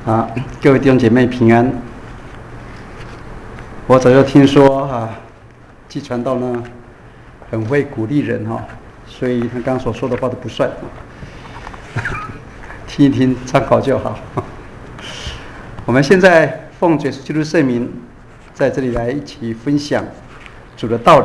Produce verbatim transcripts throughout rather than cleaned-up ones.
啊，各位弟兄姐妹平安。我早就听说啊，季传道呢很会鼓励人哈、哦，所以他刚刚所说的话都不算，听一听参考就好。我们现在奉主耶稣基督圣名，在这里来一起分享主的道理。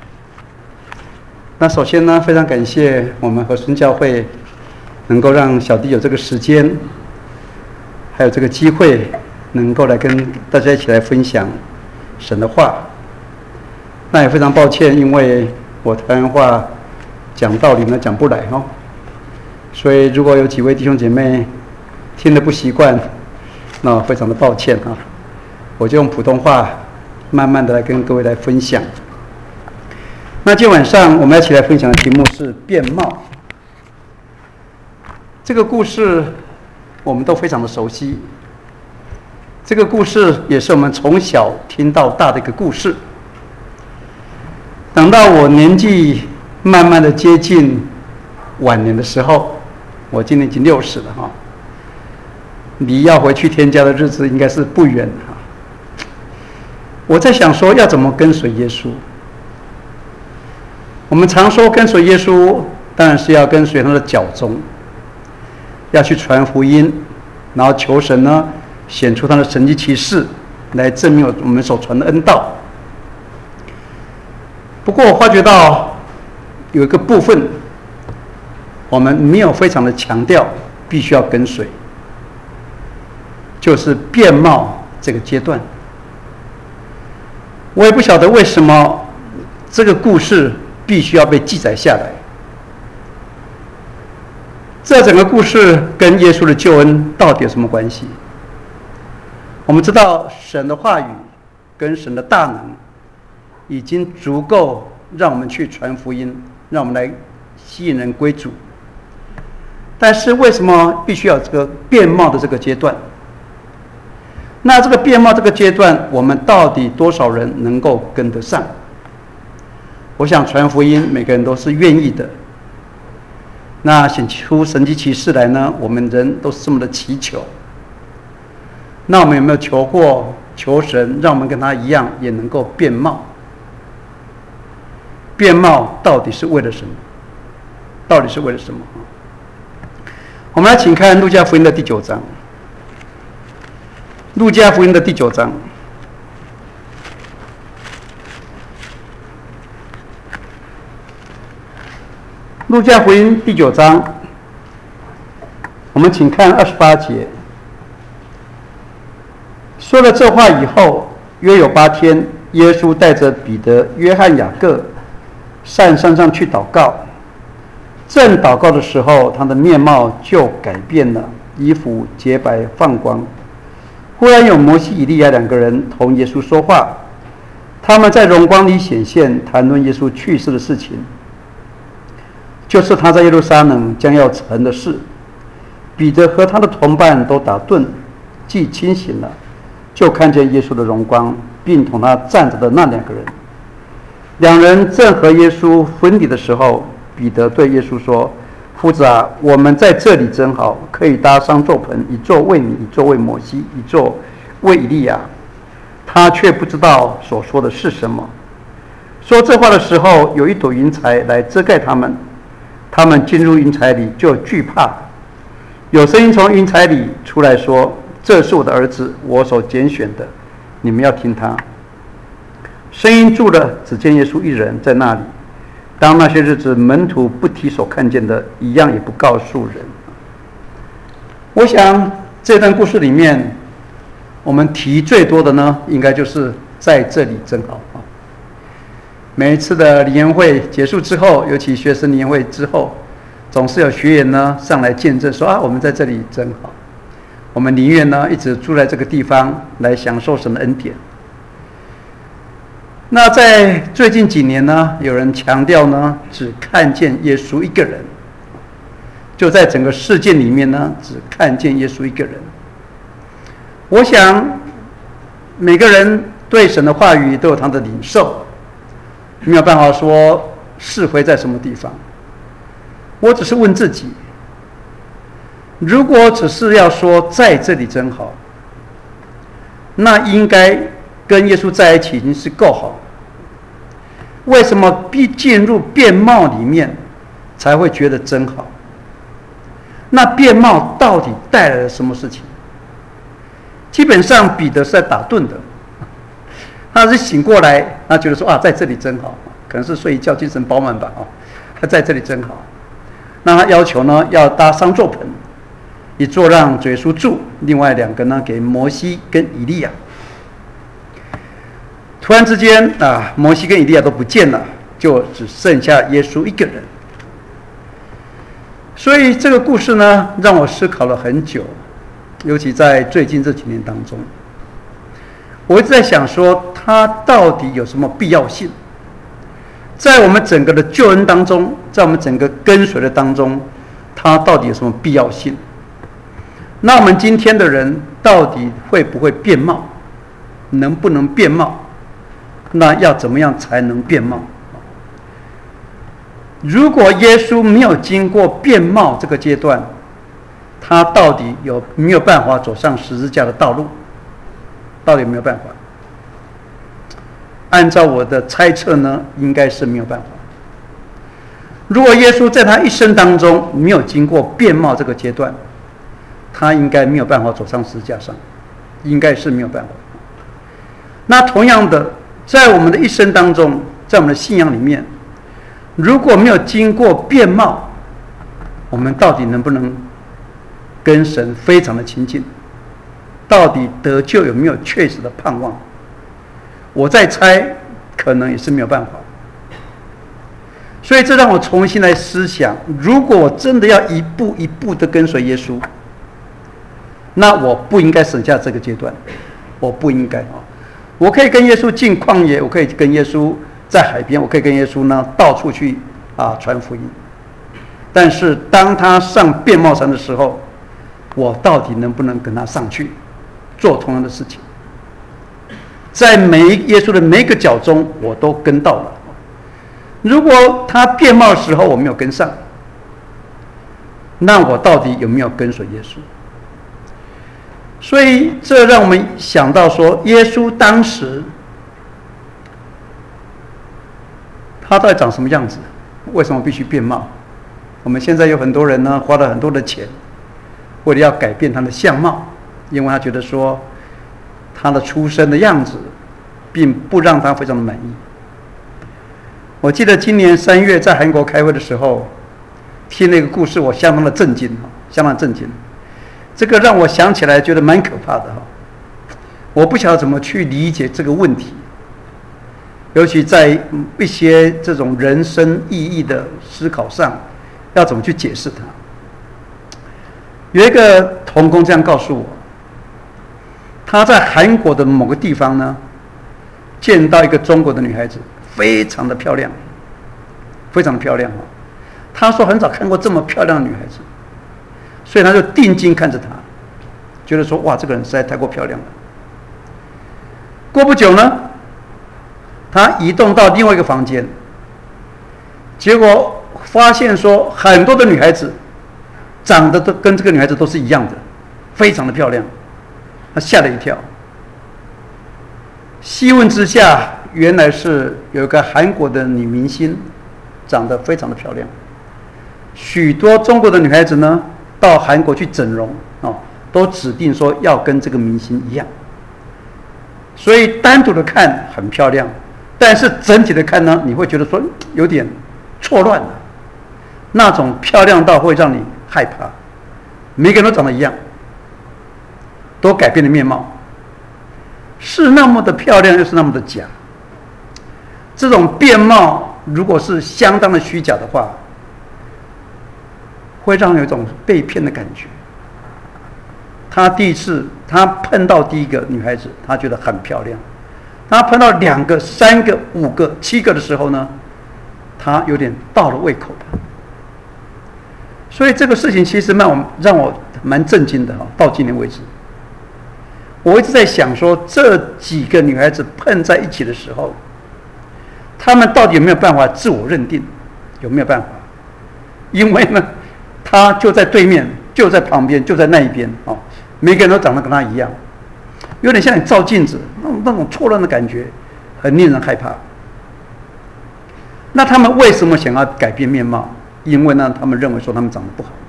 那首先呢，非常感谢我们和顺教会能够让小弟有这个时间，还有这个机会，能够来跟大家一起来分享神的话。那也非常抱歉，因为我台湾话讲道理呢讲不来哦，所以如果有几位弟兄姐妹听得不习惯，那非常的抱歉啊。我就用普通话慢慢的来跟各位来分享。那今天晚上我们要一起来分享的题目是变貌。这个故事我们都非常的熟悉，这个故事也是我们从小听到大的一个故事。等到我年纪慢慢的接近晚年的时候，我今年已经六十了哈，离要回去天家的日子应该是不远哈。我在想说要怎么跟随耶稣。我们常说跟随耶稣，当然是要跟随他的脚踪，要去传福音，然后求神呢显出他的神迹奇事，来证明我们所传的恩道。不过我发觉到有一个部分，我们没有非常的强调必须要跟随，就是变貌这个阶段。我也不晓得为什么这个故事必须要被记载下来。这整个故事跟耶稣的救恩到底有什么关系？我们知道神的话语跟神的大能已经足够让我们去传福音，让我们来吸引人归主。但是为什么必须要有这个变貌的这个阶段？那这个变貌这个阶段，我们到底多少人能够跟得上？我想传福音每个人都是愿意的，那显出神迹奇事来呢，我们人都是这么的祈求。那我们有没有求过求神让我们跟他一样也能够变貌？变貌到底是为了什么？到底是为了什么？我们来请看路加福音的第九章。路加福音的第九章。路加福音第九章，我们请看二十八节。说了这话以后，约有八天，耶稣带着彼得、约翰、雅各上山上去祷告。正祷告的时候，他的面貌就改变了，衣服洁白放光。忽然有摩西、以利亚两个人同耶稣说话，他们在荣光里显现，谈论耶稣去世的事情，就是他在耶路撒冷将要成的事。彼得和他的同伴都打盹，既清醒了，就看见耶稣的荣光，并同他站着的那两个人。两人正和耶稣分离的时候，彼得对耶稣说：夫子啊，我们在这里真好，可以搭商座棚，一座为你，一座为摩西，一座为以利亚。他却不知道所说的是什么。说这话的时候，有一朵云彩来遮盖他们，他们进入云彩里就惧怕。有声音从云彩里出来说：这是我的儿子，我所拣选的，你们要听他。声音住了，只见耶稣一人在那里。当那些日子，门徒不提所看见的，一样也不告诉人。我想这段故事里面，我们提最多的呢，应该就是在这里真好啊。每一次的联谊会结束之后，尤其学生联谊会之后，总是有学员呢上来见证说啊，我们在这里真好。我们宁愿呢一直住在这个地方，来享受神的恩典。那在最近几年呢，有人强调呢，只看见耶稣一个人，就在整个事件里面呢，只看见耶稣一个人。我想每个人对神的话语都有他的领受，没有办法说是非在什么地方。我只是问自己， 如果只是要说在这里真好，那应该跟耶稣在一起已经是够好。为什么必进入变貌里面才会觉得真好？那变貌到底带来了什么事情？基本上彼得是在打盹的，他是醒过来，他觉得说啊，在这里真好，可能是睡一觉精神饱满吧啊，他在这里真好。那他要求呢，要搭商座盆，一座让主耶稣住，另外两个呢给摩西跟以利亚。突然之间啊，摩西跟以利亚都不见了，就只剩下耶稣一个人。所以这个故事呢，让我思考了很久，尤其在最近这几年当中，我一直在想说，它到底有什么必要性？在我们整个的救恩当中，在我们整个跟随的当中，它到底有什么必要性？那我们今天的人到底会不会变貌？能不能变貌？那要怎么样才能变貌？如果耶稣没有经过变貌这个阶段，他到底有没有办法走上十字架的道路？到底有没有办法？按照我的猜测呢，应该是没有办法。如果耶稣在他一生当中没有经过变貌这个阶段，他应该没有办法走上十字架上，应该是没有办法。那同样的，在我们的一生当中，在我们的信仰里面，如果没有经过变貌，我们到底能不能跟神非常的亲近？到底得救有没有确实的盼望？我在猜，可能也是没有办法。所以这让我重新来思想，如果我真的要一步一步的跟随耶稣，那我不应该省下这个阶段，我不应该啊！我可以跟耶稣进旷野，我可以跟耶稣在海边，我可以跟耶稣呢到处去啊传福音。但是当他上变貌山的时候，我到底能不能跟他上去做同样的事情？在每一耶稣的每一个脚中，我都跟到了。如果他变貌的时候我没有跟上，那我到底有没有跟随耶稣？所以这让我们想到说，耶稣当时他到底长什么样子？为什么必须变貌？我们现在有很多人呢，花了很多的钱，为了要改变他的相貌，因为他觉得说他的出生的样子并不让他非常的满意。我记得今年三月在韩国开会的时候，听那个故事，我相当的震惊，相当震惊。这个让我想起来觉得蛮可怕的哈。我不晓得怎么去理解这个问题，尤其在一些这种人生意义的思考上，要怎么去解释它？有一个同工这样告诉我，他在韩国的某个地方呢，见到一个中国的女孩子，非常的漂亮，非常的漂亮。他说很少看过这么漂亮的女孩子，所以他就定睛看着她，觉得说哇，这个人实在太过漂亮了。过不久呢，他移动到另外一个房间，结果发现说很多的女孩子长得都跟这个女孩子都是一样的，非常的漂亮。他吓了一跳，细问之下，原来是有一个韩国的女明星，长得非常的漂亮。许多中国的女孩子呢，到韩国去整容哦，都指定说要跟这个明星一样。所以单独的看很漂亮，但是整体的看呢，你会觉得说有点错乱了，那种漂亮到会让你害怕。每个人都长得一样，都改变了面貌，是那么的漂亮，又是那么的假。这种变貌如果是相当的虚假的话，会让人有一种被骗的感觉。他第一次他碰到第一个女孩子，他觉得很漂亮。他碰到两个、三个、五个、七个的时候呢，他有点到了胃口了。所以这个事情其实让我让我蛮震惊的哈。到今年为止，我一直在想说，这几个女孩子碰在一起的时候，她们到底有没有办法自我认定？有没有办法？因为呢，她就在对面， 就在旁边，就在那一边哦，每个人都长得跟他一样，有点像你照镜子那种那种错乱的感觉，很令人害怕。那他们为什么想要改变面貌？因为呢，他们认为说他们长得不好。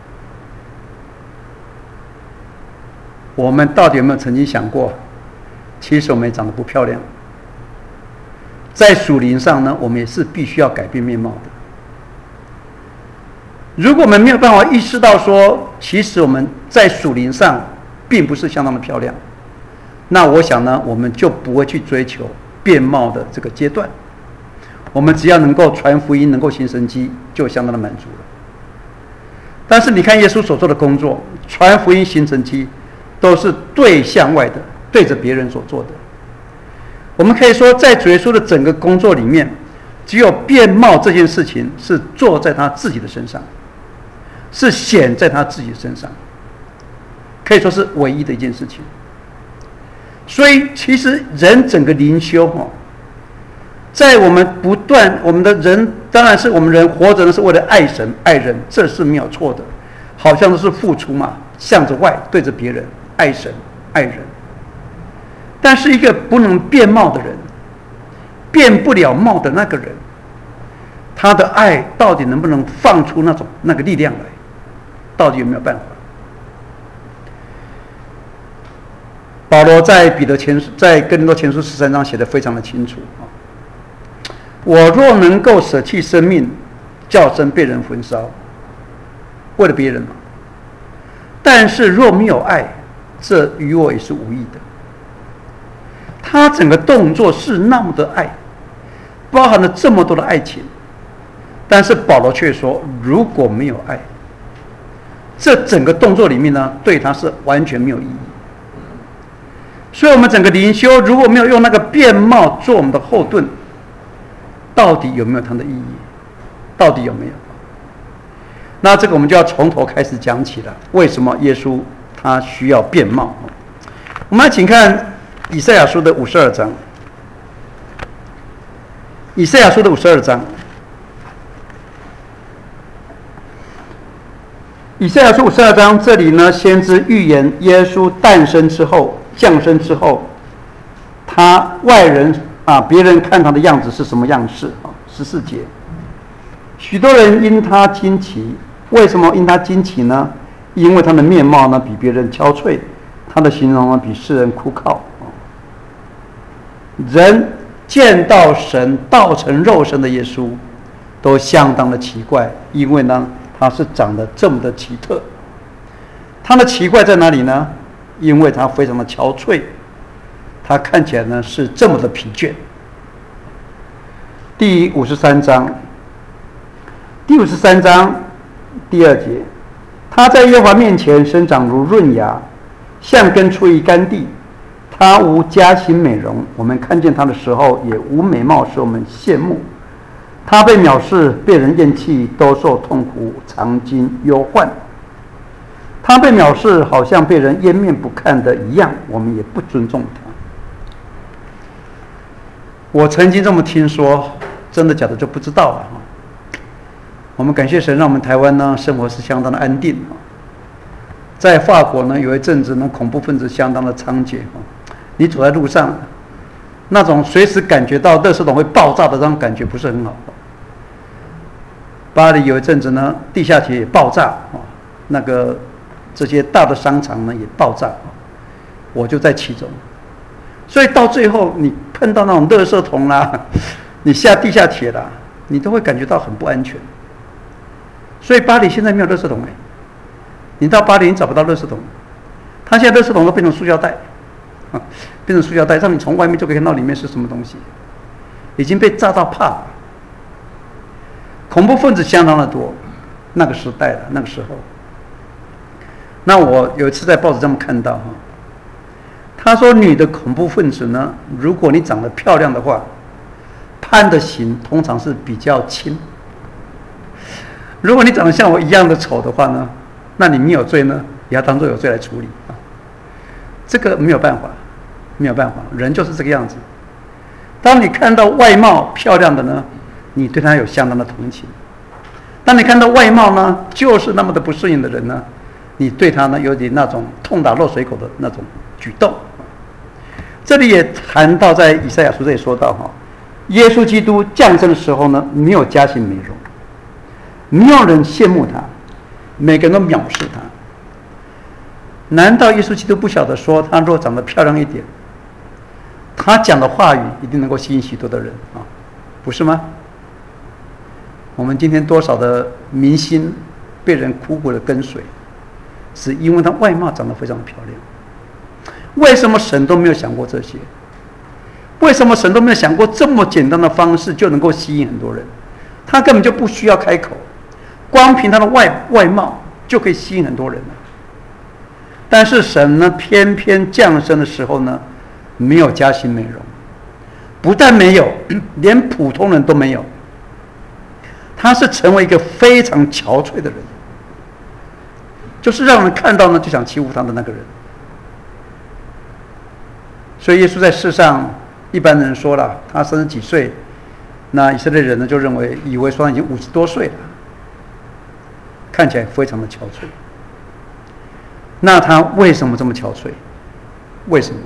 我们到底有没有曾经想过，其实我们也长得不漂亮？在属灵上呢，我们也是必须要改变面貌的。如果我们没有办法意识到说，其实我们在属灵上并不是相当的漂亮，那我想呢，我们就不会去追求变貌的这个阶段。我们只要能够传福音，能够行神迹，就相当的满足了。但是你看耶稣所做的工作，传福音、行神迹，都是对向外的，对着别人所做的。我们可以说，在主耶稣的整个工作里面，只有变貌这件事情是做在他自己的身上，是显在他自己的身上，可以说是唯一的一件事情。所以，其实人整个灵修哦，在我们不断，我们的人当然是我们人活着呢，是为了爱神爱人，这是没有错的，好像都是付出嘛，向着外对着别人，爱神爱人。但是一个不能变貌的人，变不了貌的那个人，他的爱到底能不能放出那种那个力量来？到底有没有办法？保罗在彼得前书，在哥林多前书十三章写得非常的清楚啊。我若能够舍弃生命，叫身被人焚烧，为了别人嘛。但是若没有爱，这与我也是无益的。他整个动作是那么的爱，包含了这么多的爱情，但是保罗却说，如果没有爱，这整个动作里面呢，对他是完全没有意义。所以我们整个灵修如果没有用那个变貌做我们的后盾，到底有没有它的意义？到底有没有？那这个我们就要从头开始讲起了。为什么耶稣他需要变貌？我们来请看以赛亚书的五十二章。以赛亚书的五十二章，以赛亚书五十二章这里呢，先知预言耶稣诞生之后。降生之后，他外人啊，别人看他的样子是什么样式啊？十四节，许多人因他惊奇，为什么因他惊奇呢？因为他的面貌呢比别人憔悴，他的形容呢比世人枯槁。人见到神道成肉身的耶稣，都相当的奇怪，因为呢他是长得这么的奇特。他的奇怪在哪里呢？因为他非常的憔悴，他看起来呢是这么的疲倦。第五十三章，第五十三章第二节，他在耶和华面前生长如润芽，像根出于干地。他无佳形美容，我们看见他的时候也无美貌使我们羡慕。他被藐视，被人厌弃，都受痛苦，常经忧患。他被藐视，好像被人掩面不看的一样，我们也不尊重他。我曾经这么听说，真的假的就不知道了。我们感谢神，让我们台湾呢生活是相当的安定。在法国呢，有一阵子呢恐怖分子相当的猖獗，你走在路上，那种随时感觉到垃圾桶会爆炸的那种感觉不是很好。巴黎有一阵子呢，地下铁也爆炸，那个。这些大的商场呢也爆炸，我就在其中，所以到最后你碰到那种垃圾桶啦，你下地下铁啦，你都会感觉到很不安全。所以巴黎现在没有垃圾桶哎，你到巴黎你找不到垃圾桶，它现在垃圾桶都变成塑胶袋，啊，变成塑胶袋，让你从外面就可以看到里面是什么东西，已经被炸到怕了。恐怖分子相当的多，那个时代了，那个时候。那我有一次在报纸上看到哈，他说女的恐怖分子呢，如果你长得漂亮的话，判的刑通常是比较轻；如果你长得像我一样的丑的话呢，那你没有罪呢，也要当作有罪来处理啊。这个没有办法，没有办法，人就是这个样子。当你看到外貌漂亮的呢，你对他有相当的同情；当你看到外貌呢就是那么的不顺眼的人呢， 你对他呢有点那种痛打落水狗的那种举动。这里也谈到，在以赛亚书这里说到哈，耶稣基督降生的时候呢，没有加型美容，没有人羡慕他，每个人都藐视他。难道耶稣基督不晓得说，他若长得漂亮一点，他讲的话语一定能够吸引许多的人啊，不是吗？我们今天多少的明星被人苦苦的跟随，是因为他外貌长得非常的漂亮。为什么神都没有想过这些？为什么神都没有想过这么简单的方式就能够吸引很多人？他根本就不需要开口，光凭他的外外貌就可以吸引很多人了。但是神呢，偏偏降生的时候呢，没有加型美容，不但没有，连普通人都没有。他是成为一个非常憔悴的人，就是让人看到呢就想欺负他的那个人。所以耶稣在世上，一般人说了，他三十几岁，那以色列人呢就认为，以为说他已经五十多岁了，看起来非常的憔悴。那他为什么这么憔悴？为什么？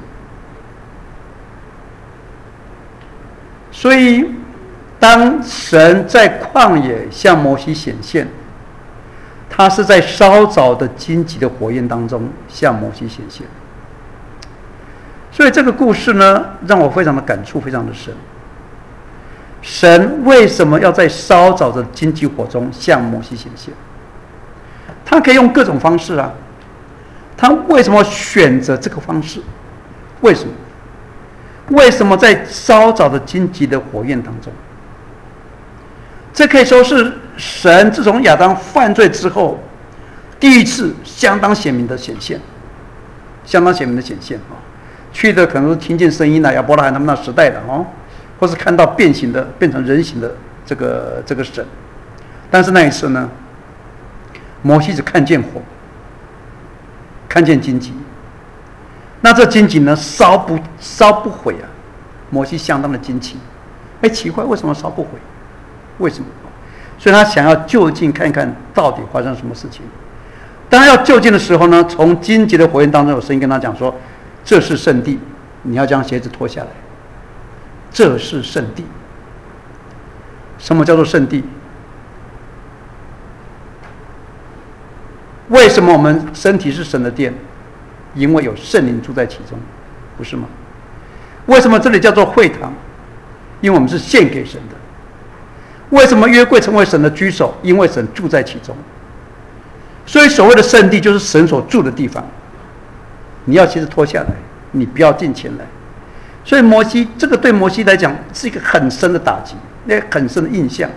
所以，当神在旷野向摩西显现，他是在烧着的荆棘的火焰当中向摩西显现。所以这个故事呢，让我非常的感触，非常的深。神为什么要在烧着的荆棘火中向摩西显现？他可以用各种方式啊，他为什么选择这个方式？为什么？为什么在烧着的荆棘的火焰当中？这可以说是神自从亚当犯罪之后，第一次相当显明的显现，相当显明的显现啊！去的可能是听见声音啊，亚伯拉罕他们那时代的哦，或是看到变形的、变成人形的这个这个神。但是那一次呢，摩西只看见火，看见荆棘。那这荆棘呢，烧不烧不毁啊？摩西相当的惊奇，哎，奇怪，为什么烧不毁？为什么？所以他想要就近看看到底发生什么事情。当他要就近的时候呢，从荆棘的火焰当中有声音跟他讲说：“这是圣地，你要将鞋子脱下来。这是圣地。”什么叫做圣地？为什么我们身体是神的殿？因为有圣灵住在其中，不是吗？为什么这里叫做会堂？因为我们是献给神的。为什么约柜成为神的居所？因为神住在其中。所以所谓的圣地就是神所住的地方。你要鞋子脱下来，你不要进前来。所以摩西这个对摩西来讲是一个很深的打击，那很深的印象。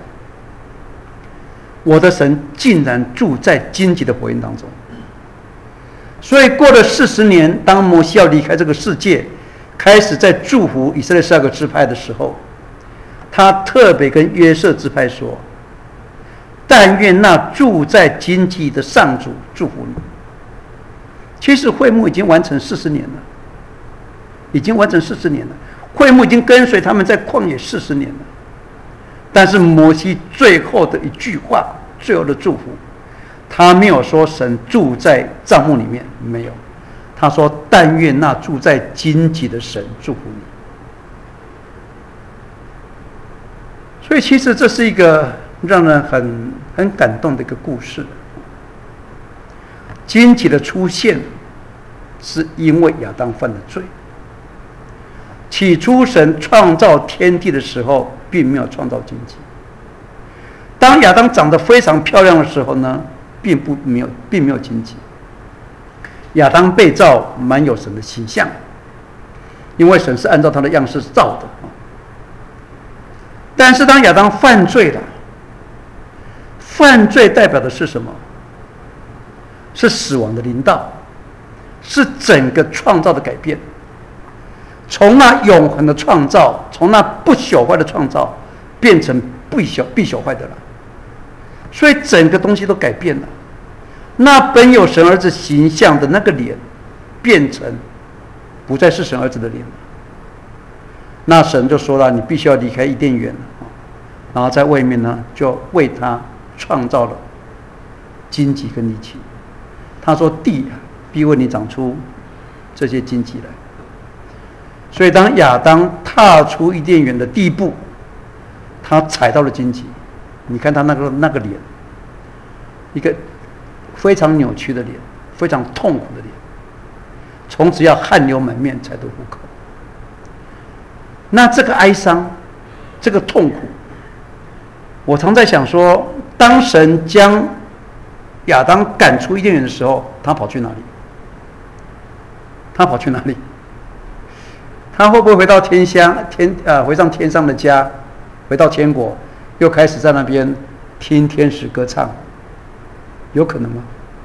我的神竟然住在荆棘的火焰当中。所以过了四十年，当摩西要离开这个世界，开始在祝福以色列十二个支派的时候，他特别跟约瑟支派说：“但愿那住在荆棘的上主祝福你。”其实会幕已经完成四十年了，已经完成四十年了，会幕已经跟随他们在旷野四十年了。但是摩西最后的一句话，最后的祝福，他没有说神住在帐幕里面，没有，他说：“但愿那住在荆棘的神祝福你。”所以，其实这是一个让人很很感动的一个故事。荆棘的出现，是因为亚当犯了罪。起初，神创造天地的时候，并没有创造荆棘。当亚当长得非常漂亮的时候呢，并不没有，并没有荆棘。亚当被造蛮有神的形象，因为神是按照他的样式造的。但是当亚当犯罪了，犯罪代表的是什么？是死亡的临到，是整个创造的改变。从那永恒的创造，从那不朽坏的创造，变成必朽必朽坏的了。所以整个东西都改变了。那本有神儿子形象的那个脸，变成不再是神儿子的脸了。那神就说了：“你必须要离开伊甸园了。”然后在外面呢，就为他创造了荆棘跟利器。 他说地必为你长出这些荆棘来。所以当亚当踏出伊甸园的第一步，他踩到了荆棘。你看他那个那个脸，一个非常扭曲的脸，非常痛苦的脸，从此要汗流满面才得糊口。那这个哀伤，这个痛苦，我常在想说，当神将亚当赶出伊甸园的时候，他跑去哪里？他跑去哪里？他会不会回到天乡天呃回上天上的家，回到天国，又开始在那边听天使歌唱？有可能吗？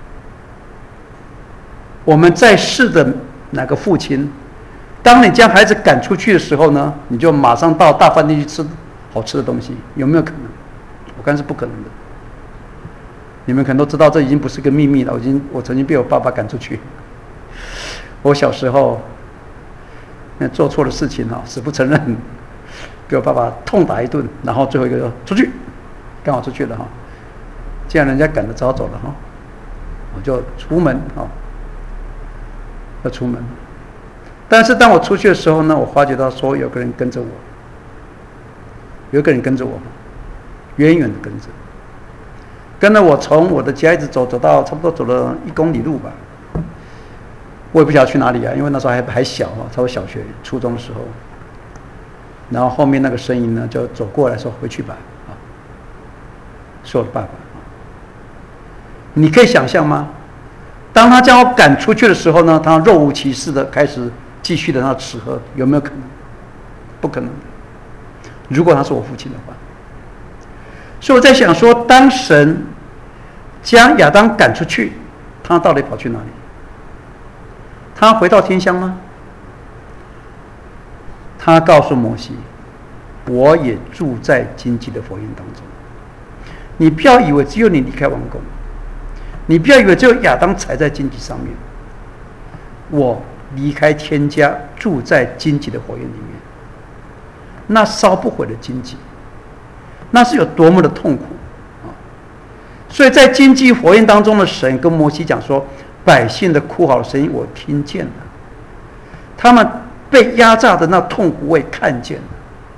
我们在世的哪个父亲，当你将孩子赶出去的时候呢，你就马上到大饭店去吃好吃的东西，有没有可能？我看是不可能的。你们可能都知道，这已经不是个秘密了。我已经我曾经被我爸爸赶出去。我小时候那做错了事情哈，死不承认，给我爸爸痛打一顿，然后最后一个说出去，刚好出去了哈。既然人家赶得早走了哈，我就出门哈，要出门。但是当我出去的时候呢，我发觉到说有个人跟着我，有一个人跟着我，远远的跟着，跟着我从我的家一直走走到差不多走了一公里路吧。我也不晓得去哪里啊，因为那时候还还小啊，差不多小学、初中的时候。然后后面那个声音呢，就走过来说：“回去吧。”啊，是我的爸爸。你可以想象吗？当他将我赶出去的时候呢，他若无其事的开始继续的那吃喝，有没有可能？不可能的。如果他是我父亲的话，所以我在想说，当神将亚当赶出去，他到底跑去哪里？他回到天乡吗？他告诉摩西：“我也住在荆棘的火焰当中。你不要以为只有你离开王宫，你不要以为只有亚当踩在荆棘上面。我离开天家，住在荆棘的火焰里面，那烧不毁的荆棘，那是有多么的痛苦啊！所以在荆棘火焰当中的神跟摩西讲说。”百姓的哭嚎的声音我听见了，他们被压榨的那痛苦我也看见了。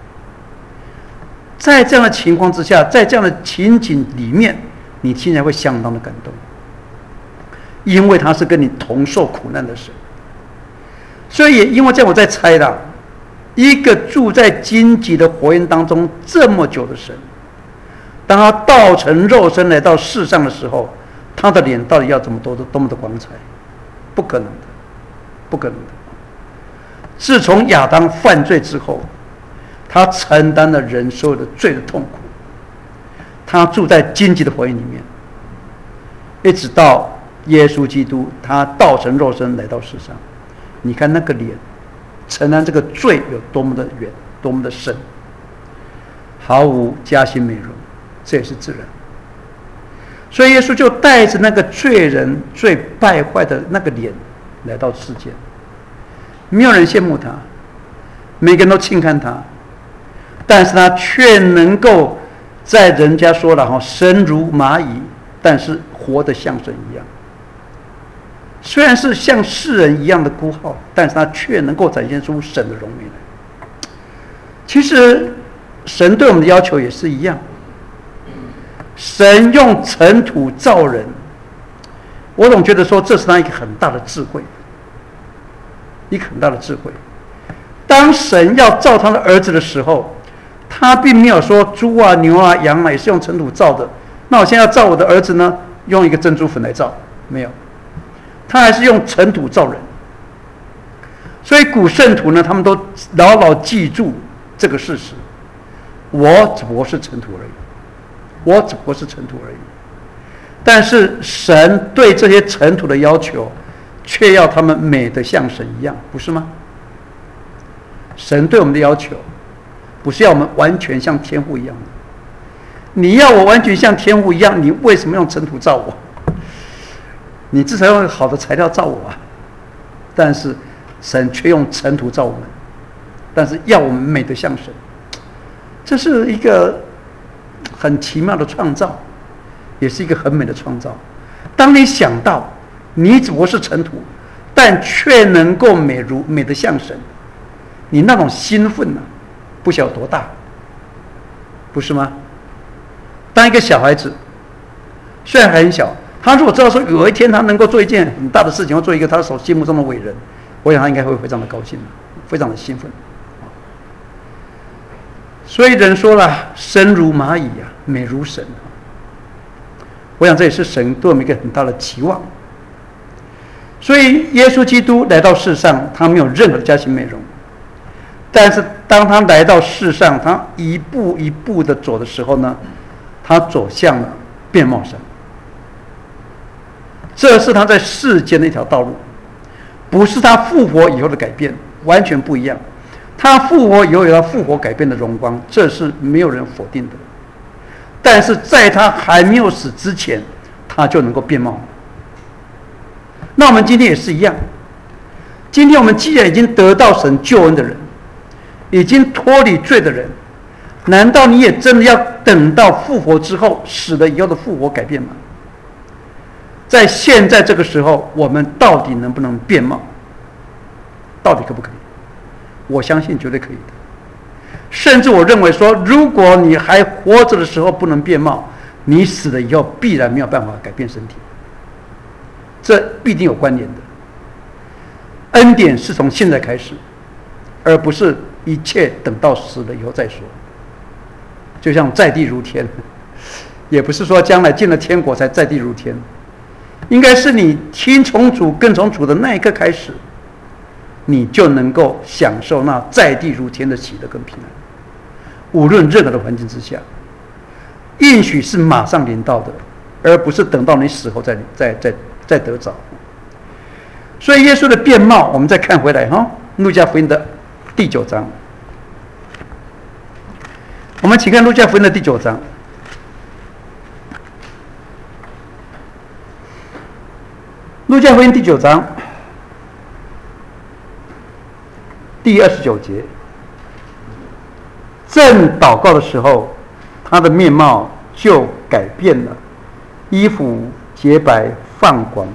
在这样的情况之下，在这样的情景里面，你听起来会相当的感动，因为他是跟你同受苦难的神。所以也因为这样，我在猜啦，一个住在荆棘的火焰当中这么久的神，当他道成肉身来到世上的时候，他的脸到底要怎么多多么的光彩？不可能的，不可能的。自从亚当犯罪之后，他承担了人所有的罪的痛苦，他住在荆棘的火焰里面，一直到耶稣基督他道成肉身来到世上。你看那个脸，承担这个罪有多么的远，多么的深，毫无加薪美容，这也是自然。所以耶稣就带着那个罪人最败坏的那个脸来到世间，没有人羡慕他，每个人都轻看他，但是他却能够在人家说了哈，生如蚂蚁，但是活得像神一样。虽然是像世人一样的孤傲，但是他却能够展现出神的荣美来。其实神对我们的要求也是一样。神用尘土造人，我总觉得说这是他一个很大的智慧，一个很大的智慧。当神要造他的儿子的时候，他并没有说猪啊、牛啊、羊啊也是用尘土造的，那我现在要造我的儿子呢，用一个珍珠粉来造，没有，他还是用尘土造人。所以古圣徒呢，他们都牢牢记住这个事实：我只不过是尘土而已。我只不过是尘土而已，但是神对这些尘土的要求，却要他们美得像神一样，不是吗？神对我们的要求，不是要我们完全像天父一样的。你要我完全像天父一样，你为什么用尘土造我？你至少用好的材料造我啊！但是神却用尘土造我们，但是要我们美得像神，这是一个很奇妙的创造，也是一个很美的创造。当你想到你只不过是尘土，但却能够美如美得像神，你那种兴奋呢、啊，不晓得多大，不是吗？当一个小孩子，虽然还很小，他如果知道说有一天他能够做一件很大的事情，或做一个他所心目中的伟人，我想他应该会非常的高兴，非常的兴奋。所以人说了，生如蚂蚁啊，美如神。我想这也是神对我们一个很大的期望。所以耶稣基督来到世上，他没有任何的家庭美容，但是当他来到世上，他一步一步的走的时候呢，他走向了变貌上。这是他在世间的一条道路，不是他复活以后的改变，完全不一样。他复活以后有他复活改变的荣光，这是没有人否定的。但是在他还没有死之前，他就能够变貌。那我们今天也是一样，今天我们既然已经得到神救恩的人，已经脱离罪的人，难道你也真的要等到复活之后，死了以后的复活改变吗？在现在这个时候，我们到底能不能变貌？到底可不可以？我相信绝对可以的。甚至我认为说，如果你还活着的时候不能变貌，你死了以后必然没有办法改变身体，这必定有关联的。恩典是从现在开始，而不是一切等到死了以后再说。就像在地如天，也不是说将来进了天国才在地如天，应该是你听从主跟从主的那一刻开始，你就能够享受那在地如天的喜乐跟平安，无论任何的环境之下，应许是马上临到的，而不是等到你死后再再再再得着。所以耶稣的变貌，我们再看回来哈，路加福音的第九章，我们请看路加福音的第九章。路加福音第九章第二十九节，正祷告的时候，他的面貌就改变了，衣服洁白放光。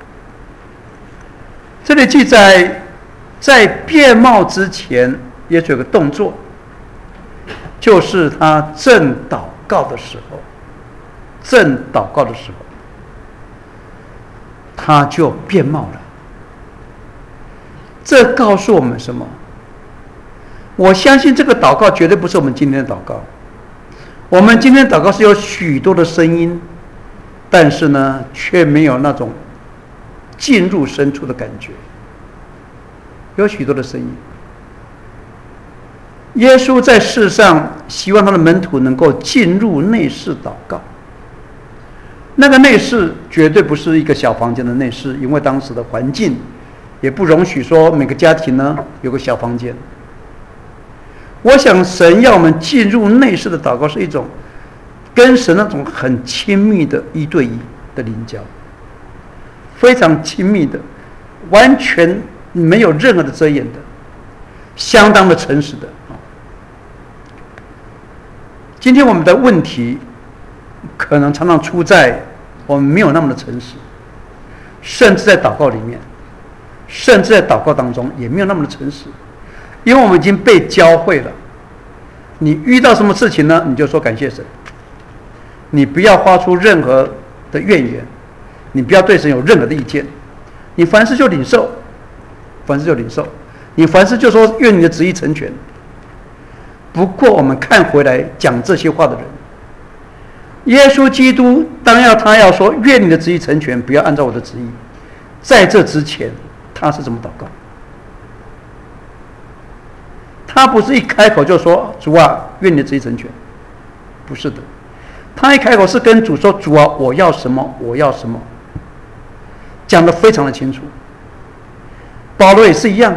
这里记载，在变貌之前，耶稣有个动作，就是他正祷告的时候，正祷告的时候，他就变貌了。这告诉我们什么？我相信这个祷告绝对不是我们今天的祷告。我们今天的祷告是有许多的声音，但是呢，却没有那种进入深处的感觉。有许多的声音。耶稣在世上希望他的门徒能够进入内室祷告。那个内室绝对不是一个小房间的内室，因为当时的环境也不容许说每个家庭呢有个小房间。我想神要我们进入内室的祷告，是一种跟神那种很亲密的一对一的灵交，非常亲密的，完全没有任何的遮掩的，相当的诚实的。今天我们的问题可能常常出在我们没有那么的诚实，甚至在祷告里面，甚至在祷告当中也没有那么的诚实，因为我们已经被教会了。你遇到什么事情呢，你就说感谢神，你不要发出任何的怨言，你不要对神有任何的意见，你凡事就领受，凡事就领受，你凡事就说愿你的旨意成全。不过我们看回来讲这些话的人，耶稣基督当要他要说愿你的旨意成全，不要按照我的旨意，在这之前他是怎么祷告？他不是一开口就说主啊愿你的旨意成全，不是的，他一开口是跟主说主啊我要什么我要什么，讲得非常的清楚。保罗也是一样，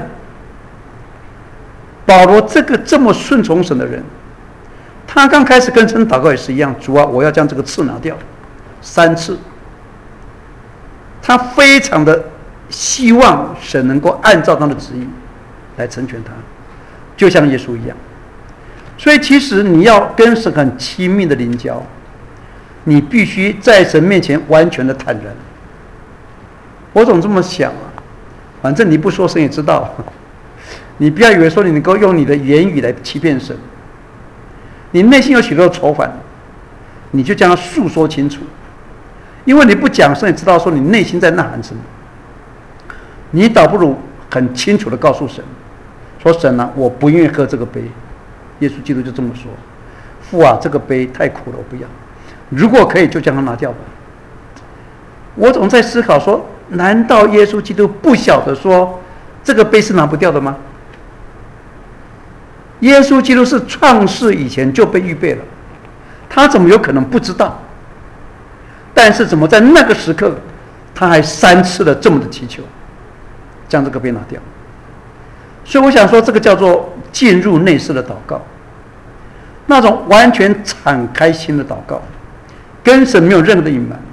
保罗这个这么顺从神的人，他刚开始跟神祷告也是一样，主啊我要将这个刺拿掉，三次。他非常的希望神能够按照他的旨意来成全他，就像耶稣一样。所以其实你要跟神很亲密的灵交，你必须在神面前完全的坦然， 我总这么想啊，反正你不说神也知道，你不要以为说你能够用你的言语来欺骗神。你内心有许多愁烦，你就将它诉说清楚，因为你不讲，神也知道说你内心在呐喊什么。你倒不如很清楚的告诉神，说神啊，我不愿意喝这个杯。耶稣基督就这么说，父啊，这个杯太苦了，我不要。如果可以，就将它拿掉吧。我总在思考说，难道耶稣基督不晓得说这个杯是拿不掉的吗？耶稣基督是创世以前就被预备了，他怎么有可能不知道？但是怎么在那个时刻，他还三次的这么的祈求，将这个杯拿掉？所以我想说，这个叫做进入内室的祷告，那种完全敞开心的祷告，跟神没有任何的隐瞒，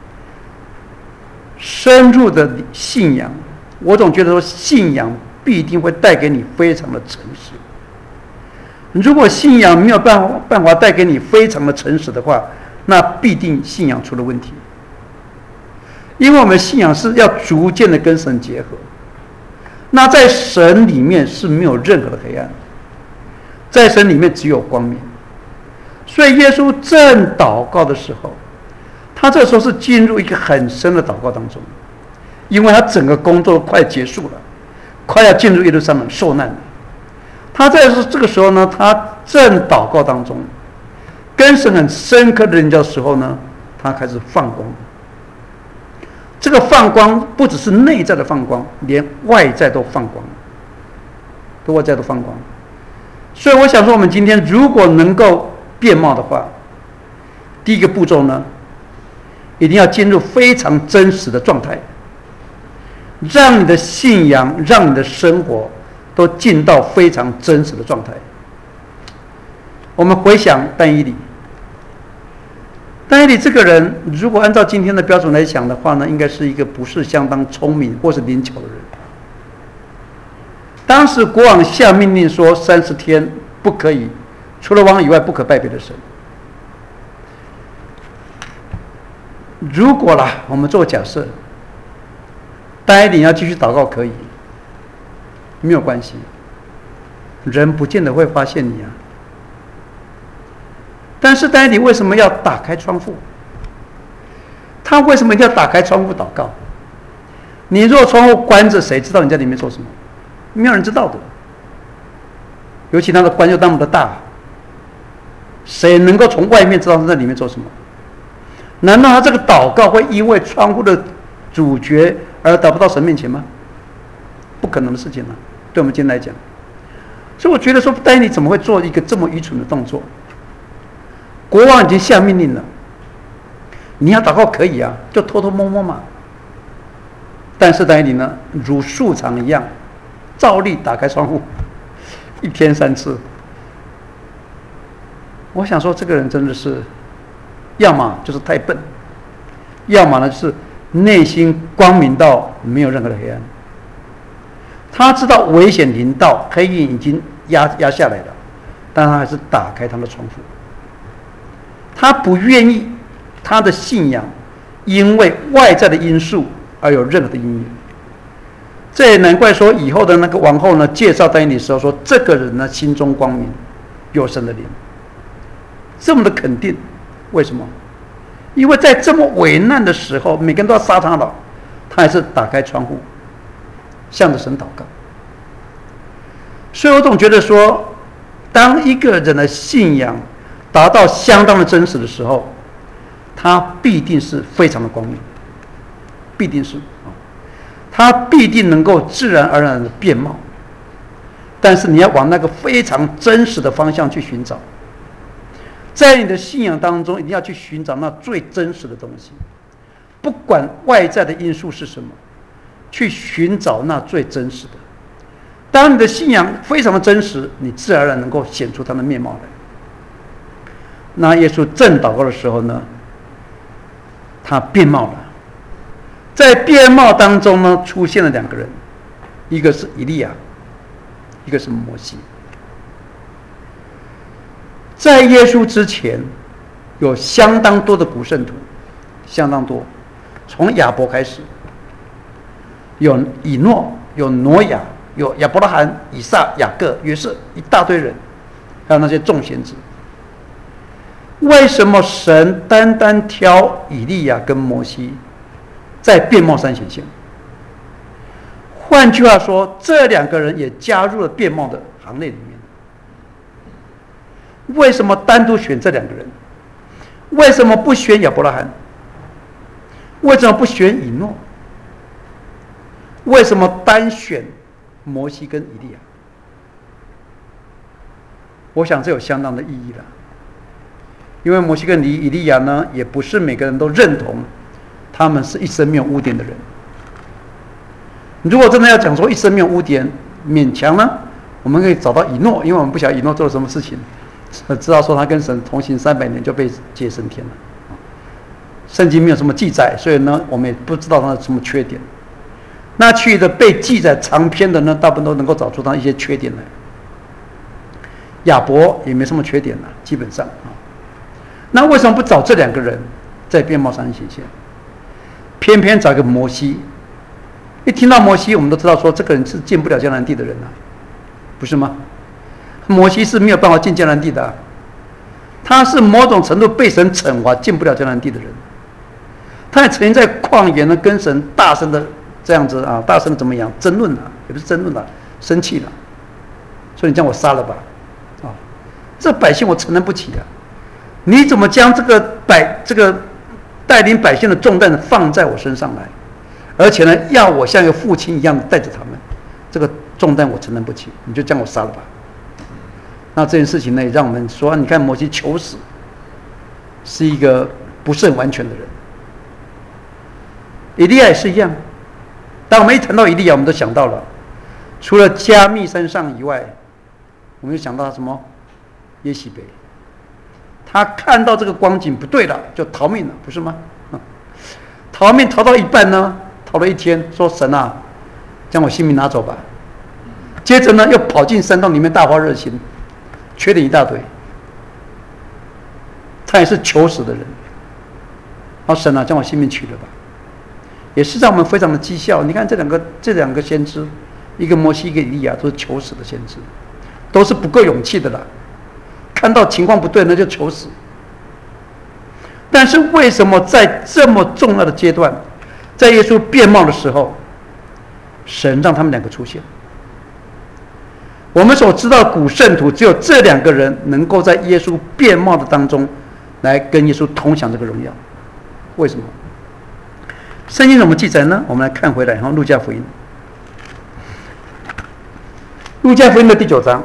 深入的信仰。我总觉得说，信仰必定会带给你非常的诚实。如果信仰没有办法办法带给你非常的诚实的话，那必定信仰出了问题。因为我们信仰是要逐渐的跟神结合，那在神里面是没有任何的黑暗，在神里面只有光明。所以耶稣正祷告的时候，他这时候是进入一个很深的祷告当中，因为他整个工作快结束了，快要进入耶路撒冷受难了。他在这个时候呢，他正祷告当中，跟神很深刻的认交的时候呢，他开始放光。这个放光不只是内在的放光，连外在都放光，都外在都放光。所以我想说，我们今天如果能够变貌的话，第一个步骤呢，一定要进入非常真实的状态，让你的信仰，让你的生活都进到非常真实的状态。我们回想但以理，但以理这个人，如果按照今天的标准来讲的话呢，应该是一个不是相当聪明或是灵巧的人。当时国王下命令说，三十天不可以，除了王以外不可拜别的神。如果啦，我们做假设，但以理要继续祷告可以，没有关系，人不见得会发现你啊。但是但以理为什么要打开窗户？他为什么一定要打开窗户祷告？你若窗户关着，谁知道你在里面做什么？没有人知道的。尤其他的官又那么的大，谁能够从外面知道他在里面做什么？难道他这个祷告会因为窗户的主角而达不到神面前吗？不可能的事情啊！对我们今天来讲，所以我觉得说，但以理怎么会做一个这么愚蠢的动作？国王已经下命令了，你要祷告可以啊，就偷偷摸摸嘛。但是但以理呢，如素常一样，照例打开窗户，一天三次。我想说，这个人真的是，要么就是太笨，要么呢就是内心光明到没有任何的黑暗。他知道危险临到，黑影已经压压下来了，但他还是打开他的窗户。他不愿意他的信仰因为外在的因素而有任何的阴影。这也难怪说以后的那个王后呢，介绍但以理的时候说，这个人呢心中光明，有神的灵，这么的肯定。为什么？因为在这么危难的时候，每个人都要杀他了，他还是打开窗户，向着神祷告。所以我总觉得说，当一个人的信仰达到相当的真实的时候，他必定是非常的光明，必定是，他必定能够自然而然的变貌。但是你要往那个非常真实的方向去寻找，在你的信仰当中，一定要去寻找那最真实的东西，不管外在的因素是什么，去寻找那最真实的。当你的信仰非常的真实，你自然而然能够显出它的面貌来。那耶稣正祷告的时候呢，他变貌了。在变貌当中呢，出现了两个人，一个是以利亚，一个是摩西。在耶稣之前，有相当多的古圣徒，相当多，从亚伯开始， 有以诺，有挪亚，有亚伯拉罕、以撒、雅各、约瑟，一大堆人，还有那些众先知。为什么神单单挑以利亚跟摩西在变貌山显现？换句话说，这两个人也加入了变貌的行列里面。为什么单独选这两个人？为什么不选亚伯拉罕？为什么不选以诺？为什么单选摩西跟以利亚？我想这有相当的意义了。因为摩西跟以利亚呢，也不是每个人都认同他们是一生没有污点的人。如果真的要讲说一生没有污点，勉强呢，我们可以找到以诺，因为我们不晓得以诺做了什么事情，知道说他跟神同行三百年就被接升天了。圣经没有什么记载，所以呢，我们也不知道他有什么缺点。那其余的被记载长篇的呢，大部分都能够找出他一些缺点来。亚伯也没什么缺点了，基本上啊。那为什么不找这两个人在变貌山显现？偏偏找一个摩西。一听到摩西，我们都知道说这个人是进不了迦南地的人啊，不是吗？摩西是没有办法进迦南地的、啊，他是某种程度被神惩罚进不了迦南地的人。他也曾经在旷野呢跟神大声的这样子啊，大声的怎么样争论啊，也不是争论了，生气了，说你将我杀了吧，啊，这百姓我承担不起啊！你怎么将这个百这个带领百姓的重担放在我身上来？而且呢，要我像一个父亲一样带着他们，这个重担我承担不起，你就将我杀了吧。那这件事情呢，也让我们说，你看摩西求死，是一个不是很完全的人。以利亚也是一样。当我们一谈到以利亚，我们都想到了，除了加密山上以外，我们就想到什么？耶洗别。他看到这个光景不对了，就逃命了，不是吗？逃命逃到一半呢，逃了一天，说神啊，将我性命拿走吧。接着呢，又跑进山洞里面大发热心，缺点一大堆。他也是求死的人。好，神啊，将我性命取了吧。也是让我们非常的讥笑。你看这两个这两个先知，一个摩西，一个以利亚，都是求死的先知，都是不够勇气的啦。看到情况不对，那就求死。但是为什么在这么重要的阶段，在耶稣变貌的时候，神让他们两个出现？我们所知道古圣徒只有这两个人能够在耶稣变貌的当中，来跟耶稣同享这个荣耀。为什么？圣经怎么记载呢？我们来看回来，然后路加福音，路加福音的第九章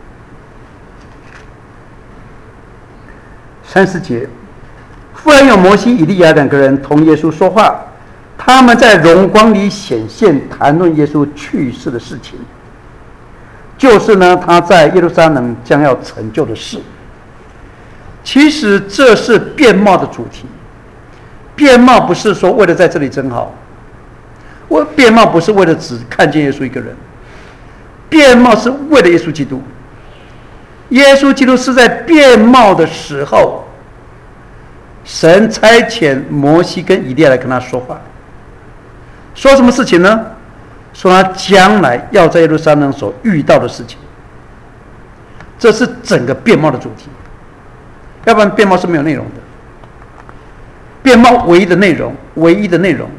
三十节，忽然有摩西、以利亚两个人同耶稣说话，他们在荣光里显现，谈论耶稣去世的事情，就是呢他在耶路撒冷将要成就的事。其实这是变貌的主题。变貌不是说为了在这里真好，我变貌不是为了只看见耶稣一个人，变貌是为了耶稣基督。耶稣基督是在变貌的时候，神差遣摩西跟以利亚来跟他说话，说什么事情呢？说他将来要在耶路撒冷所遇到的事情。这是整个变貌的主题，要不然变貌是没有内容的。变貌唯一的内容，唯一的内容，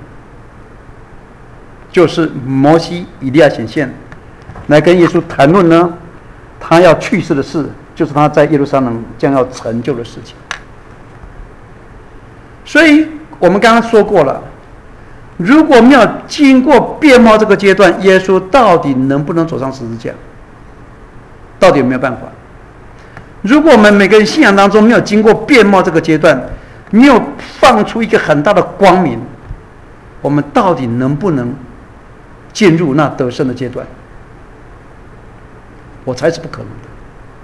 就是摩西、以利亚显现，来跟耶稣谈论呢，他要去世的事，就是他在耶路撒冷将要成就的事情。所以我们刚刚说过了，如果没有经过变貌这个阶段，耶稣到底能不能走上十字架？到底有没有办法？如果我们每个人信仰当中没有经过变貌这个阶段，没有放出一个很大的光明，我们到底能不能进入那得胜的阶段？我猜是不可能的。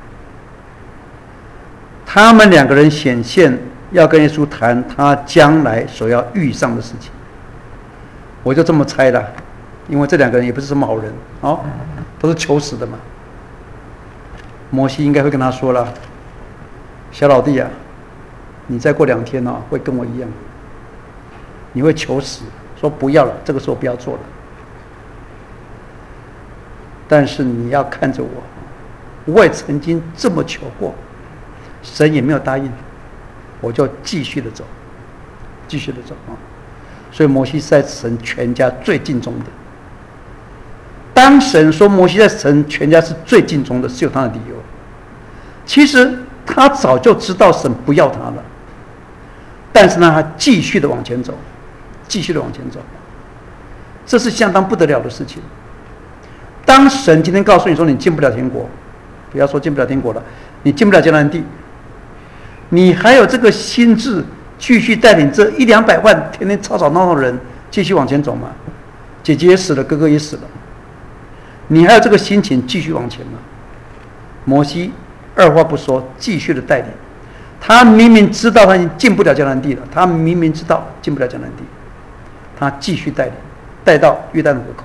他们两个人显现，要跟耶稣谈他将来所要遇上的事情，我就这么猜了，因为这两个人也不是什么好人哦，都是求死的嘛。摩西应该会跟他说了：“小老弟啊，你再过两天哦，会跟我一样，你会求死，说不要了，这个时候不要做了。” 但是你要看着我，我也曾经这么求过，神也没有答应，我就继续的走，继续的走啊。所以摩西是在神全家最敬重的。当神说摩西在神全家是最敬重的，是有他的理由。其实他早就知道神不要他了，但是呢，他继续的往前走，继续的往前走，这是相当不得了的事情。当神今天告诉你说你进不了天国，不要说进不了天国了，你进不了迦南地，你还有这个心智继续带领这一两百万天天吵吵闹闹的人继续往前走吗？姐姐也死了，哥哥也死了，你还有这个心情继续往前吗？摩西二话不说，继续的带领。他明明知道他已经进不了迦南地了，他明明知道进不了迦南地，他继续带领，带到约旦河口。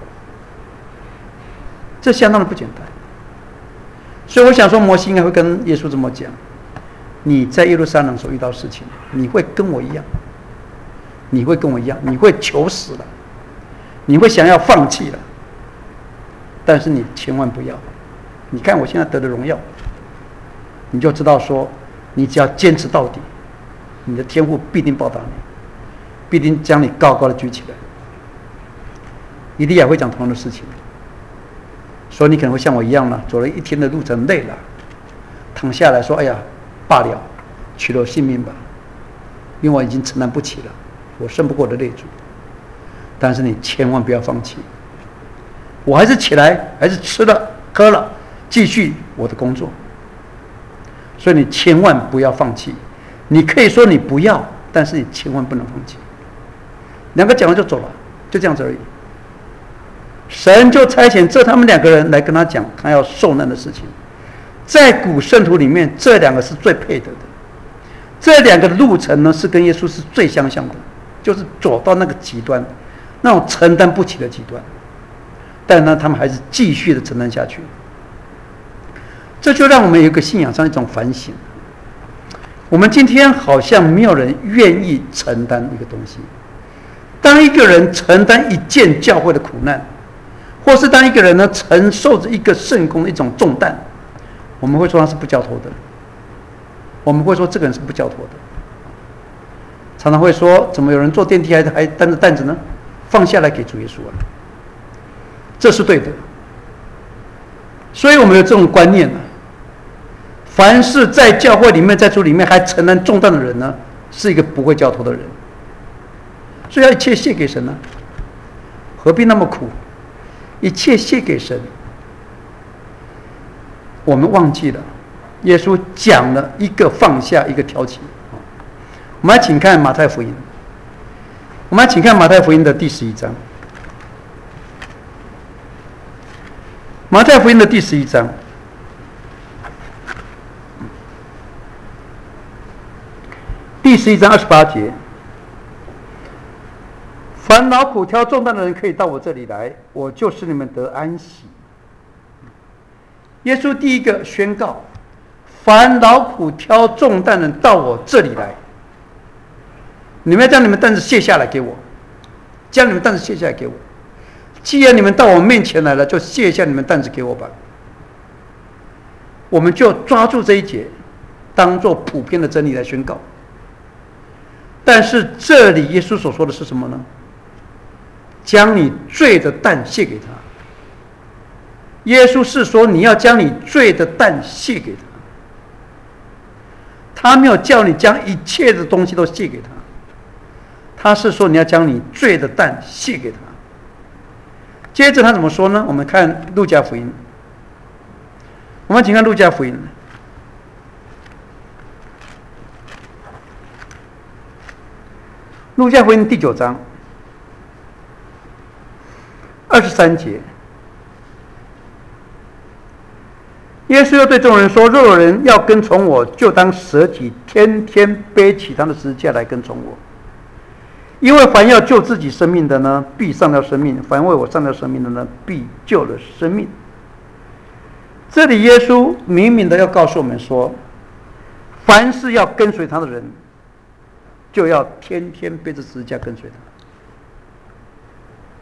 这相当的不简单。所以我想说，摩西应该会跟耶稣这么讲：你在耶路撒冷所遇到事情，你会跟我一样，你会跟我一样，你会求死了，你会想要放弃了，但是你千万不要。你看我现在得的荣耀，你就知道说，你只要坚持到底，你的天父必定报答你，必定将你高高的举起来。以利亚会讲同样的事情，所以你可能会像我一样了，走了一天的路程累了，躺下来说：“哎呀，罢了，取了性命吧，因为我已经承担不起了，我胜不过我的累主。”但是你千万不要放弃，我还是起来，还是吃了喝了，继续我的工作。所以你千万不要放弃。你可以说你不要，但是你千万不能放弃。两个讲完就走了，就这样子而已。神就差遣这他们两个人来跟他讲他要受难的事情。在古圣徒里面，这两个是最配得的。这两个路程呢，是跟耶稣是最相像的，就是走到那个极端，那种承担不起的极端。但呢，他们还是继续的承担下去。这就让我们有一个信仰上一种反省。我们今天好像没有人愿意承担一个东西。当一个人承担一件教会的苦难，或是当一个人呢承受着一个圣工的一种重担，我们会说他是不交托的。我们会说这个人是不交托的。常常会说，怎么有人坐电梯还还担着担子呢？放下来给主耶稣啊！这是对的。所以我们有这种观念呢、啊。凡是在教会里面，在主里面还承担重担的人呢，是一个不会交托的人。所以要一切卸给神呢、啊，何必那么苦？一切卸给神。我们忘记了，耶稣讲了一个放下，一个挑起。我们来请看马太福音，我们来请看马太福音的第十一章。马太福音的第十一章。第十一章二十八节，凡劳苦挑重担的人，可以到我这里来，我就使你们得安息。耶稣第一个宣告：凡劳苦挑重担的人，到我这里来。你们要将你们担子卸下来给我，将你们担子卸下来给我。既然你们到我面前来了，就卸下你们担子给我吧。我们就抓住这一节，当作普遍的真理来宣告。但是这里耶稣所说的是什么呢？将你罪的担卸给他。耶稣是说你要将你罪的担卸给他，他没有叫你将一切的东西都卸给他，他是说你要将你罪的担卸给他。接着他怎么说呢？我们看路加福音，我们请看路加福音。路加福音第九章二十三节，耶稣又对众人说：“若有人要跟从我，就当舍己，天天背起他的十字架来跟从我。因为凡要救自己生命的呢，必丧掉生命；凡为我丧掉生命的呢，必救了生命。”这里耶稣明明的要告诉我们说，凡是要跟随他的人，就要天天背着十字架跟随他。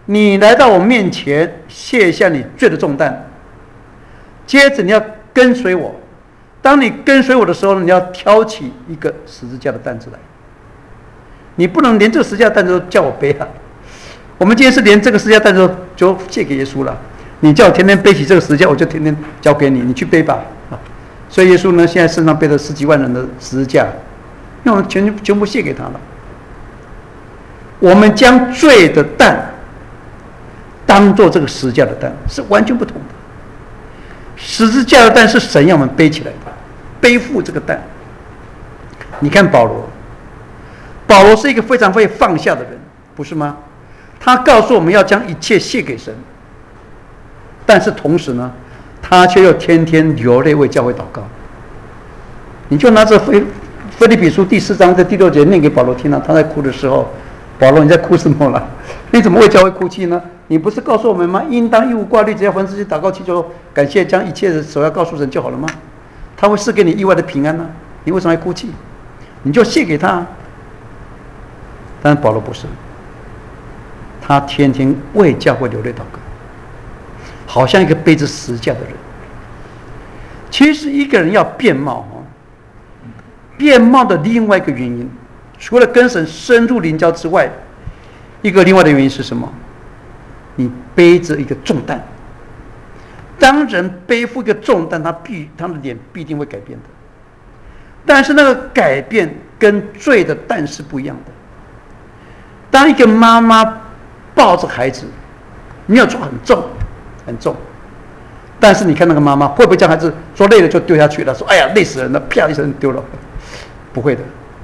你来到我面前，卸下你罪的重担，接着你要跟随我。当你跟随我的时候，你要挑起一个十字架的担子来。你不能连这个十字架的担子都叫我背啊！我们今天是连这个十字架担子都就借给耶稣了。你叫我天天背起这个十字架，我就天天交给你，你去背吧。所以耶稣呢，现在身上背了十几万人的十字架，因为我们全全部卸给他了。我们将罪的担当做这个十字架的担，是完全不同的。十字架的担是神要我们背起来的，背负这个担。你看保罗，保罗是一个非常会放下的人，不是吗？他告诉我们要将一切卸给神，但是同时呢，他却又天天流泪为教会祷告。你就拿着腓腓立比书第四章的第六节念给保罗听了、啊，他在哭的时候，保罗你在哭什么了？你怎么为教会哭泣呢？你不是告诉我们吗？应当一无挂虑，只要凡事去祷告祈求，感谢，将一切的首要告诉神就好了吗？他会赐给你意外的平安呢、啊。你为什么还哭泣？你就献给他。但是保罗不是，他天天为教会流泪祷告，好像一个背着十字架的人。其实一个人要变貌哦，变貌的另外一个原因，除了跟神深入灵交之外，一个另外的原因是什么？你背着一个重担。当人背负一个重担，他必他的脸必定会改变的。但是那个改变跟罪的担是不一样的。当一个妈妈抱着孩子，没有错，很重，很重。但是你看那个妈妈会不会将孩子说累了就丢下去了？说哎呀累死人了，啪一声丢了，不会的。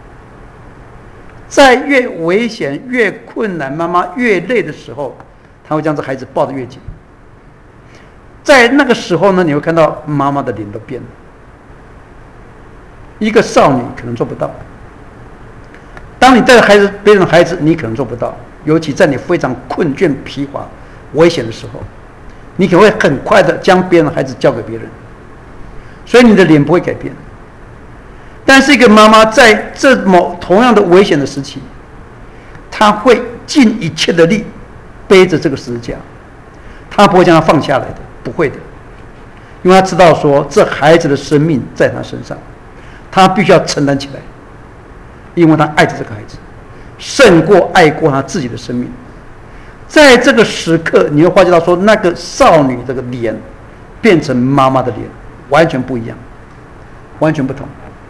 在越危险、越困难、妈妈越累的时候，她会将这孩子抱得越紧。在那个时候呢，你会看到妈妈的脸都变了。一个少女可能做不到，当你带着孩子背着孩子，你可能做不到，尤其在你非常困倦、疲乏、危险的时候，你可能会很快的将别人的孩子交给别人，所以你的脸不会改变。但是一个妈妈在这某同样的危险的时期，她会尽一切的力背着这个十字架，她不会将它放下来的，不会的，因为她知道说这孩子的生命在她身上，她必须要承担起来，因为她爱着这个孩子，胜过爱过她自己的生命。在这个时刻，你会发觉到说，那个少女这个脸变成妈妈的脸，完全不一样，完全不同。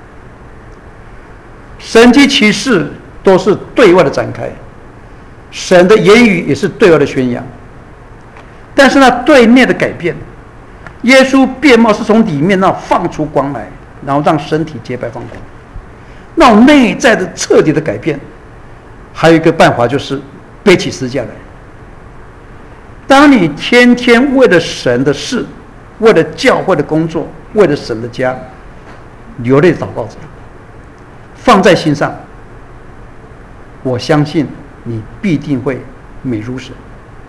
神迹奇事都是对外的展开，神的言语也是对外的宣扬，但是那对内的改变，耶稣变貌是从里面那放出光来，然后让身体洁白放光。那种内在的彻底的改变，还有一个办法就是背起十字架来。当你天天为了神的事，为了教会的工作，为了神的家流泪祷告着，放在心上，我相信你必定会美如神。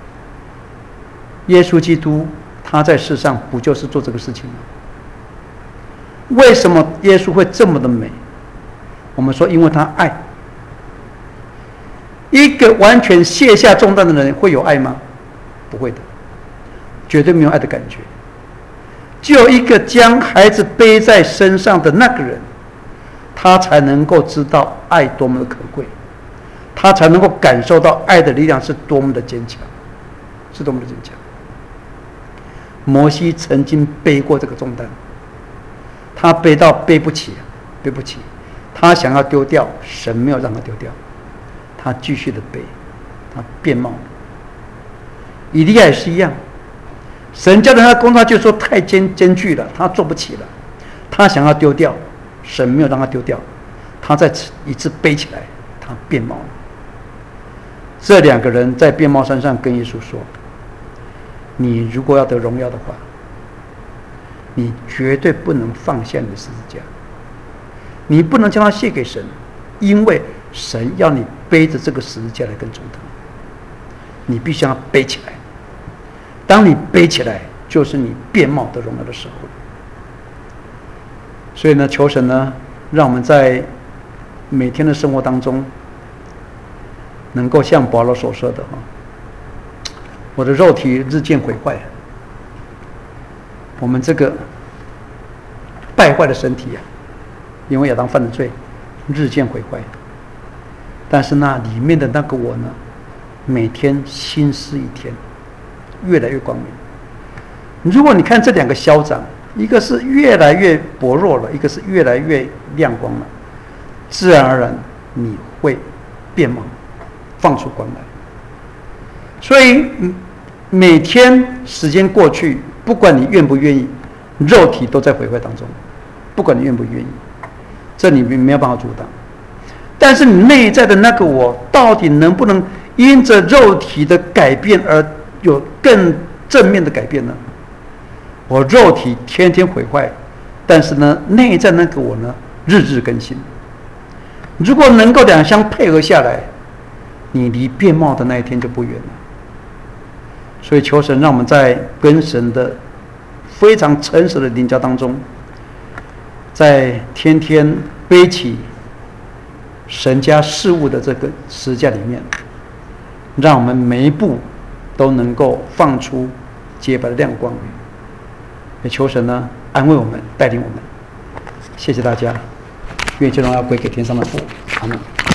耶稣基督他在世上不就是做这个事情吗？为什么耶稣会这么的美？我们说因为他爱。一个完全卸下重担的人会有爱吗？不会的，绝对没有爱的感觉。只有一个将孩子背在身上的那个人，他才能够知道爱多么的可贵，他才能够感受到爱的力量是多么的坚强，是多么的坚强。摩西曾经背过这个重担，他背到背不起，背不起，他想要丢掉，神没有让他丢掉，他继续的背，他变貌了。以利亚也是一样，神叫他的工作就说太艰艰巨了，他做不起了，他想要丢掉，神没有让他丢掉，他再一次背起来，他变貌了。这两个人在变貌山上跟耶稣说，你如果要得荣耀的话，你绝对不能放下你的十字架，你不能将它卸给神，因为神要你背着这个十字架来跟从他，你必须要背起来。当你背起来，就是你变貌的荣耀的时候。所以呢，求神呢，让我们在每天的生活当中，能够像保罗所说的哈， 我的肉体日渐毁坏，我们这个败坏的身体啊，因为亚当犯了罪，日渐毁坏。但是那里面的那个我呢，每天新似一天，越来越光明。如果你看这两个消长，一个是越来越薄弱了，一个是越来越亮光了，自然而然你会变盲，放出光来。所以每天时间过去，不管你愿不愿意，肉体都在毁坏当中，不管你愿不愿意，这你没有办法阻挡。但是你内在的那个我，到底能不能因着肉体的改变而有更正面的改变呢？我肉体天天毁坏，但是呢，内在那个我呢，日日更新。如果能够两相配合下来，你离变貌的那一天就不远了。所以求神让我们在跟神的非常诚实的灵交当中，在天天背起神家事物的这个十字架里面，让我们每一步都能够放出洁白的亮光。也求神呢安慰我们，带领我们。谢谢大家，愿这荣耀归给天上的父。阿门。